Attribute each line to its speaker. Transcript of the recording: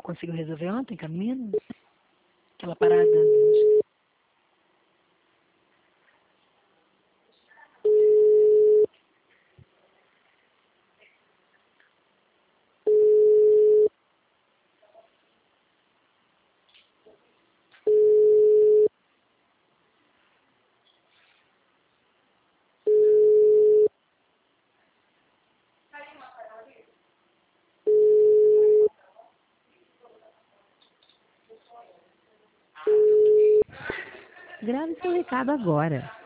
Speaker 1: conseguiu resolver ontem, Camino? Aquela parada.
Speaker 2: Grave seu recado agora.